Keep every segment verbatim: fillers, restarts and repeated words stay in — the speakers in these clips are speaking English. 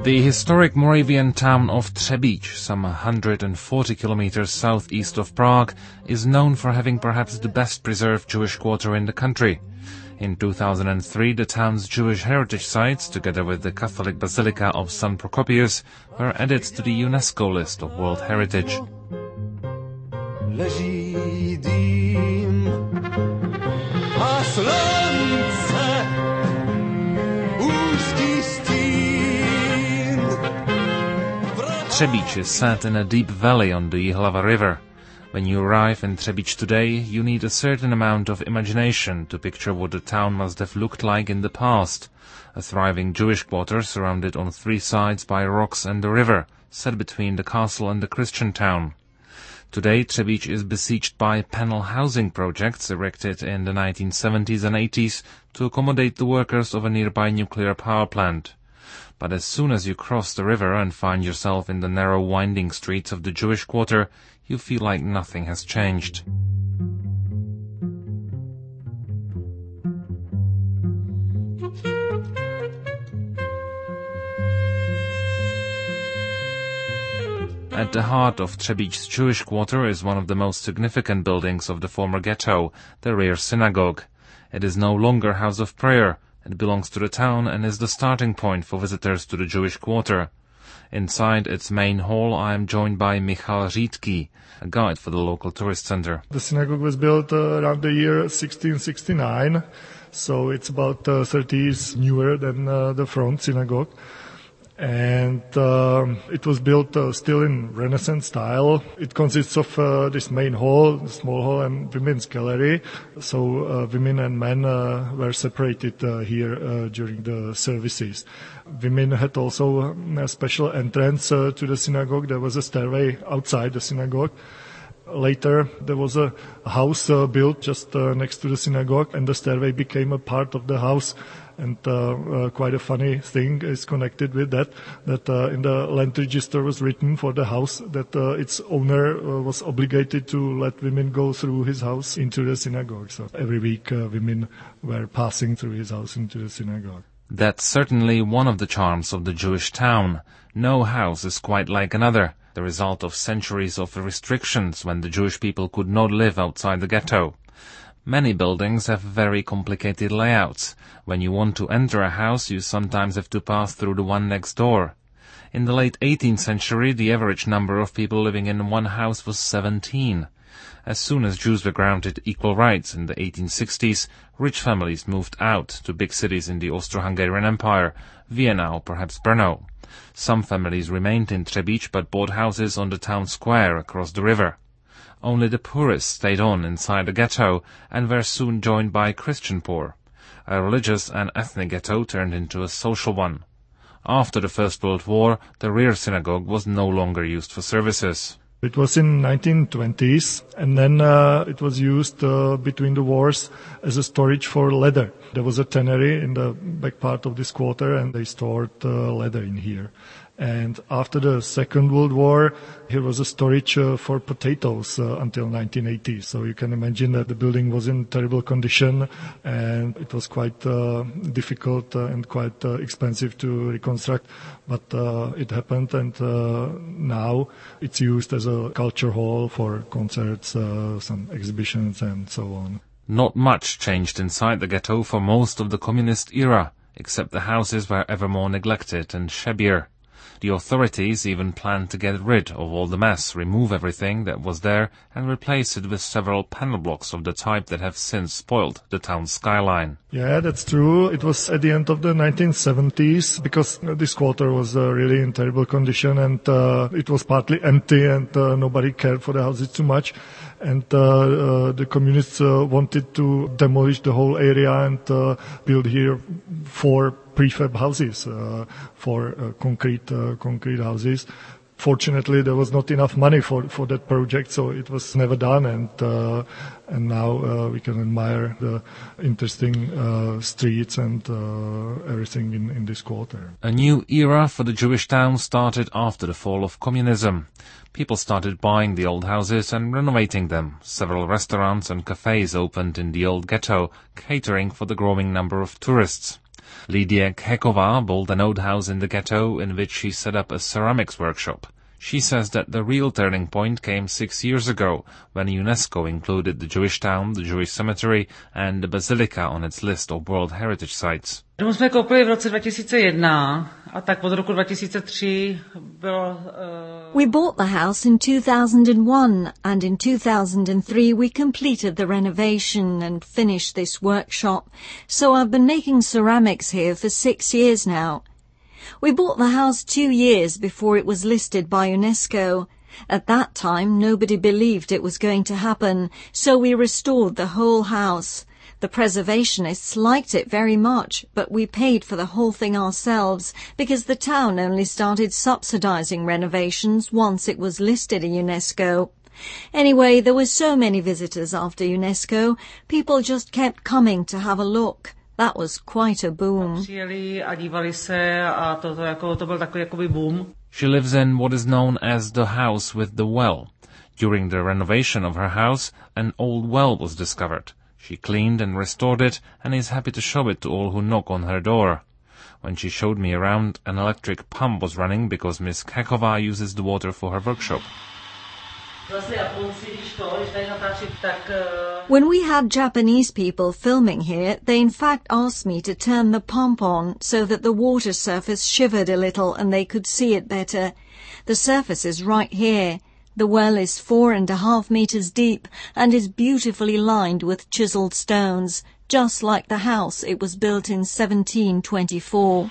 The historic Moravian town of Třebíč, some one hundred forty kilometers southeast of Prague, is known for having perhaps the best preserved Jewish quarter in the country. In two thousand three, the town's Jewish heritage sites, together with the Catholic Basilica of Saint Procopius, were added to the UNESCO list of World Heritage. Leží dým a slunce, úzký stín. Třebíč is set in a deep valley on the Jihlava River. When you arrive in Třebíč today, you need a certain amount of imagination to picture what the town must have looked like in the past. A thriving Jewish quarter surrounded on three sides by rocks and the river, set between the castle and the Christian town. Today, Třebíč is besieged by panel housing projects erected in the nineteen seventies and eighties to accommodate the workers of a nearby nuclear power plant. But as soon as you cross the river and find yourself in the narrow winding streets of the Jewish quarter, you feel like nothing has changed. At the heart of Třebíč's Jewish quarter is one of the most significant buildings of the former ghetto, the rear synagogue. It is no longer a house of prayer. It belongs to the town and is the starting point for visitors to the Jewish quarter. Inside its main hall, I am joined by Michal Řídký, a guide for the local tourist center. The synagogue was built uh, around the year sixteen sixty-nine, so it's about uh, thirty years newer than uh, the front synagogue. And uh, it was built uh, still in Renaissance style. It consists of uh, this main hall, the small hall, and women's gallery. So uh, women and men uh, were separated uh, here uh, during the services. Women had also a special entrance uh, to the synagogue. There was a stairway outside the synagogue. Later, there was a house uh, built just uh, next to the synagogue, and the stairway became a part of the house. And uh, uh, quite a funny thing is connected with that, that uh, in the land register was written for the house that uh, its owner uh, was obligated to let women go through his house into the synagogue. So every week uh, women were passing through his house into the synagogue. That's certainly one of the charms of the Jewish town. No house is quite like another, the result of centuries of restrictions when the Jewish people could not live outside the ghetto. Many buildings have very complicated layouts. When you want to enter a house, you sometimes have to pass through the one next door. In the late eighteenth century, the average number of people living in one house was seventeen. As soon as Jews were granted equal rights in the eighteen sixties, rich families moved out to big cities in the Austro-Hungarian Empire, Vienna or perhaps Brno. Some families remained in Třebíč but bought houses on the town square across the river. Only the poorest stayed on inside the ghetto and were soon joined by Christian poor. A religious and ethnic ghetto turned into a social one. After the First World War, the rear synagogue was no longer used for services. It was in nineteen twenties, and then uh, it was used uh, between the wars as a storage for leather. There was a tannery in the back part of this quarter, and they stored uh, leather in here. And after the Second World War, here was a storage uh, for potatoes uh, until nineteen eighty. So you can imagine that the building was in terrible condition, and it was quite uh, difficult uh, and quite uh, expensive to reconstruct. But uh, it happened, and uh, now it's used as a culture hall for concerts, uh, some exhibitions, and so on. Not much changed inside the ghetto for most of the communist era, except the houses were ever more neglected and shabbier. The authorities even planned to get rid of all the mess, remove everything that was there, and replace it with several panel blocks of the type that have since spoiled the town's skyline. Yeah, that's true. It was at the end of the nineteen seventies, because this quarter was uh, really in terrible condition, and uh, it was partly empty, and uh, nobody cared for the houses too much. And uh, uh, the communists uh, wanted to demolish the whole area and uh, build here four prefab houses, uh, for uh, concrete uh, concrete houses. Fortunately, there was not enough money for for that project, so it was never done. And uh, and now uh, we can admire the interesting uh, streets and uh, everything in in this quarter. A new era for the Jewish town started after the fall of communism. People started buying the old houses and renovating them. Several restaurants and cafes opened in the old ghetto, catering for the growing number of tourists. Lidia Khekova built an old house in the ghetto in which she set up a ceramics workshop. She says that the real turning point came six years ago when UNESCO included the Jewish town, the Jewish cemetery and the basilica on its list of World Heritage Sites. Dům jsme koupili v roce dva tisíce jedna a tak od roku dva tisíce tři bylo... Uh... We bought the house in two thousand one and in two thousand three we completed the renovation and finished this workshop, so I've been making ceramics here for six years now. We bought the house two years before it was listed by UNESCO. At that time, nobody believed it was going to happen, so we restored the whole house. The preservationists liked it very much, but we paid for the whole thing ourselves because the town only started subsidizing renovations once it was listed at UNESCO. Anyway, there were so many visitors after UNESCO, people just kept coming to have a look. That was quite a boom. She lives in what is known as the house with the well. During the renovation of her house, an old well was discovered. She cleaned and restored it and is happy to show it to all who knock on her door. When she showed me around, an electric pump was running because Miss Khekova uses the water for her workshop. When we had Japanese people filming here, they in fact asked me to turn the pump on so that the water surface shivered a little and they could see it better. The surface is right here. The well is four and a half meters deep and is beautifully lined with chiseled stones, just like the house. It was built in seventeen twenty-four.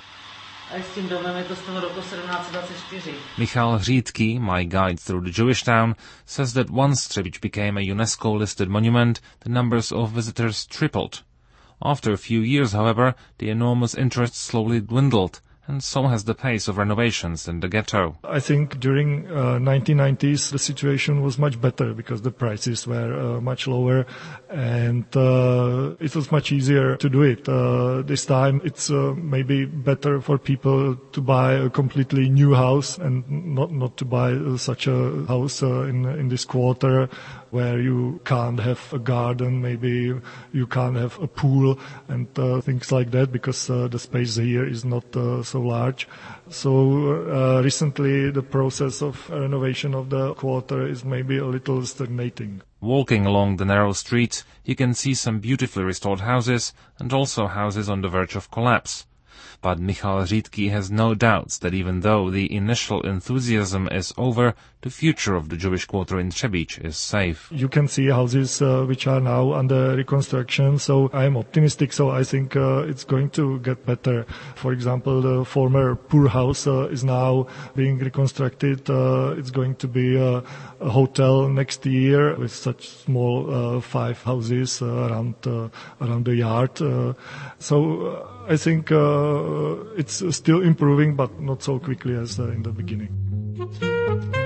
Michal Řídký, my guide through the Jewish town, says that once Třebíč became a UNESCO-listed monument, the numbers of visitors tripled. After a few years, however, the enormous interest slowly dwindled, and so has the pace of renovations in the ghetto. I think during uh, nineteen nineties the situation was much better because the prices were uh, much lower and uh, it was much easier to do it. Uh, this time it's uh, maybe better for people to buy a completely new house and not not to buy uh, such a house uh, in in this quarter where you can't have a garden, maybe you can't have a pool and uh, things like that because uh, the space here is not uh, so large. So uh, recently the process of renovation of the quarter is maybe a little stagnating. Walking along the narrow street, you can see some beautifully restored houses and also houses on the verge of collapse. But Michal Řídký has no doubts that even though the initial enthusiasm is over, the future of the Jewish quarter in Třebíč is safe. You can see houses uh, which are now under reconstruction, so I am optimistic, so I think uh, it's going to get better. For example, the former poor house uh, is now being reconstructed. Uh, it's going to be a, a hotel next year with such small uh, five houses uh, around, uh, around the yard. Uh, so uh, I think uh, it's still improving, but not so quickly as uh, in the beginning.